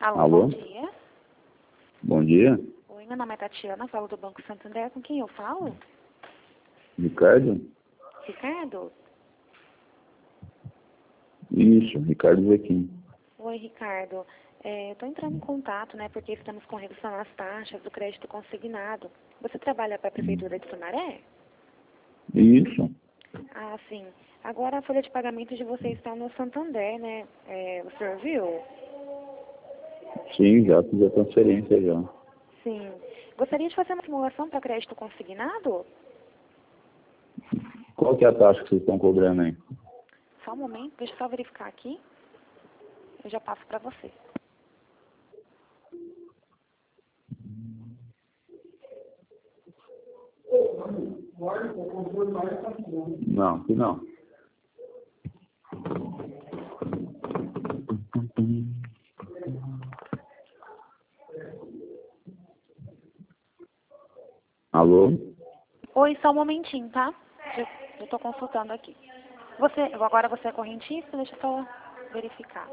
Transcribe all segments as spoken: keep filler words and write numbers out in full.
Alô, Alô? bom dia. Bom dia. Oi, meu nome é Tatiana, falo do Banco Santander. Com quem eu falo? Ricardo? Ricardo? Isso, Ricardo Zequim. Oi, Ricardo. É, Estou entrando em contato, né, porque estamos com redução nas taxas do crédito consignado. Você trabalha para a Prefeitura de Sumaré? Isso. Ah, sim. Agora a folha de pagamento de vocês está no Santander, né? É, o senhor viu? Sim, já fiz a transferência já. Sim. Gostaria de fazer uma simulação para crédito consignado? Qual que é a taxa que vocês estão cobrando aí? Só um momento, deixa eu só verificar aqui. Eu já passo para você. Não, que não. Alô? Oi, só um momentinho, tá? Eu estou consultando aqui. Você, agora você é correntista? Deixa eu só verificar.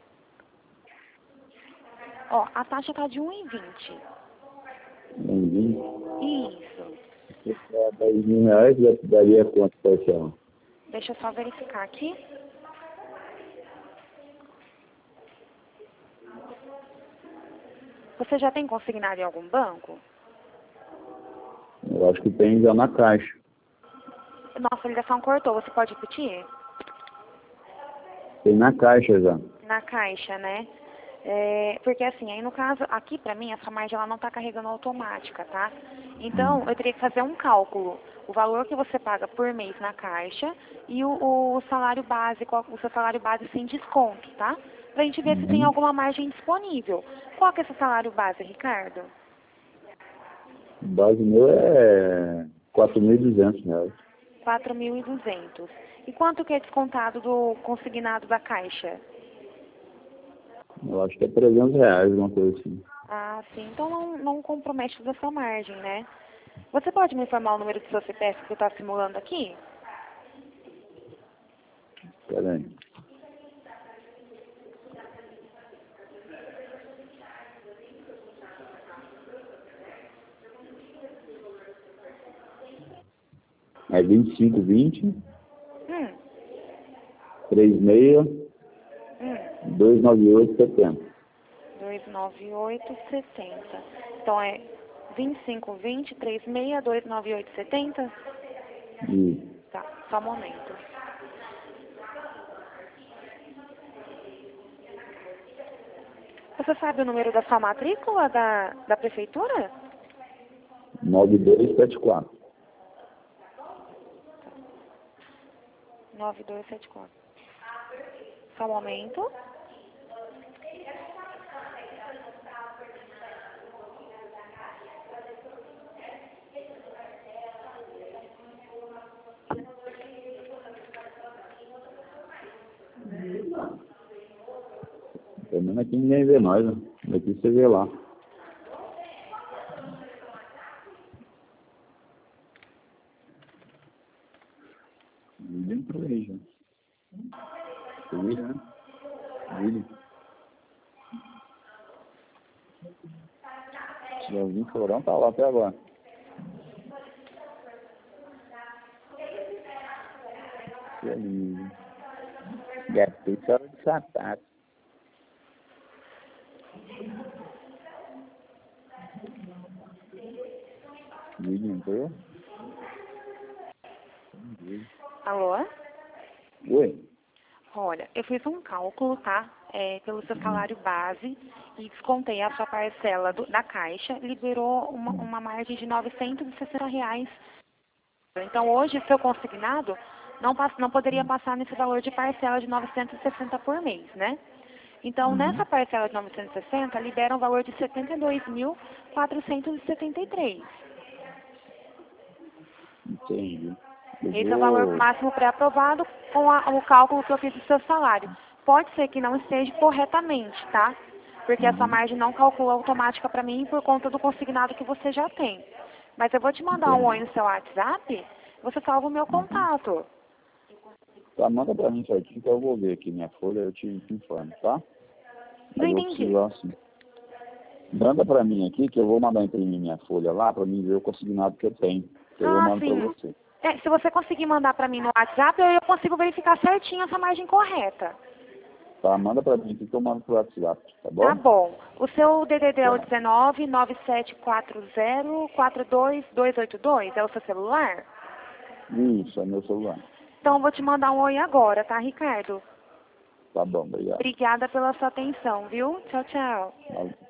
Ó, a taxa tá de um e vinte. Um vinte. Isso. Se for dez mil reais, já daria quanto parcial? Deixa eu só verificar aqui. Você já tem consignado em algum banco? Eu acho que tem já na caixa. Nossa, a ligação cortou. Você pode repetir? Tem na caixa já. Na caixa, né? É, porque assim, aí no caso, aqui pra mim, essa margem ela não tá carregando automática, tá? Então, eu teria que fazer um cálculo. O valor que você paga por mês na caixa e o, o salário base, qual- o seu salário base sem desconto, tá? Pra gente ver se tem Uhum. alguma margem disponível. Qual que é esse salário base, Ricardo? O base meu é quatro mil e duzentos reais. quatro mil e duzentos. E quanto que é descontado do consignado da caixa? Eu acho que é trezentos reais, alguma coisa assim. Ah, sim. Então não, não compromete toda a sua margem, né? Você pode me informar o número do seu C P F que eu estou simulando aqui? Espera aí. É vinte e cinco, vinte, Hum, trinta e seis, hum. duzentos e noventa e oito, setenta. duzentos e noventa e oito, setenta. Então é vinte e cinco, vinte, trinta e seis, duzentos e noventa e oito, setenta? Isso. Tá, só um momento. Você sabe o número da sua matrícula da, da prefeitura? nove dois sete quatro. nove dois sete quatro. Só um momento. Pelo menos aqui ninguém vê nós, né? Daqui você vê lá. Ninguém por aí já. William, né? William. Leozinho Chorão tá lá até agora. Que ali. Gastei só de sapato. William entrou? Alô? Oi? Olha, eu fiz um cálculo, tá? É, pelo seu salário base e descontei a sua parcela do- da caixa, liberou uma, uma margem de novecentos e sessenta reais. Então hoje, seu consignado não, passa, não poderia passar nesse valor de parcela de novecentos e sessenta por mês, né? Então, nessa Uhum. parcela de novecentos e sessenta, libera um valor de setenta e dois mil, quatrocentos e setenta e três. Entendi. Eu Esse é o valor vou... máximo pré-aprovado com a- o cálculo que eu fiz do seu salário. Pode ser que não esteja corretamente, tá? Porque essa Uhum. margem não calcula automática para mim por conta do consignado que você já tem. Mas eu vou te mandar um oi Entendi. no seu WhatsApp, você salva o meu Uhum. contato. Tá, manda pra mim certinho que eu vou ver aqui minha folha, eu te, te informo, tá? Não Aí eu entendi. preciso, assim. Manda para mim aqui, que eu vou mandar imprimir minha folha lá para mim ver o consignado que eu tenho. Que eu Ah, mando para sim. você. É, se você conseguir mandar para mim no WhatsApp, eu, eu consigo verificar certinho essa margem correta. Tá? Manda para mim aqui que eu mando pro WhatsApp, tá Tá bom? bom. O seu D D D é o Tá. dezenove, nove sete quatro zero, quatro dois dois oito dois? É o seu celular? Isso, é meu celular. Então eu vou te mandar um oi agora, tá, Ricardo? Tá bom, obrigado. Obrigada pela sua atenção, viu? Tchau, tchau. Valeu.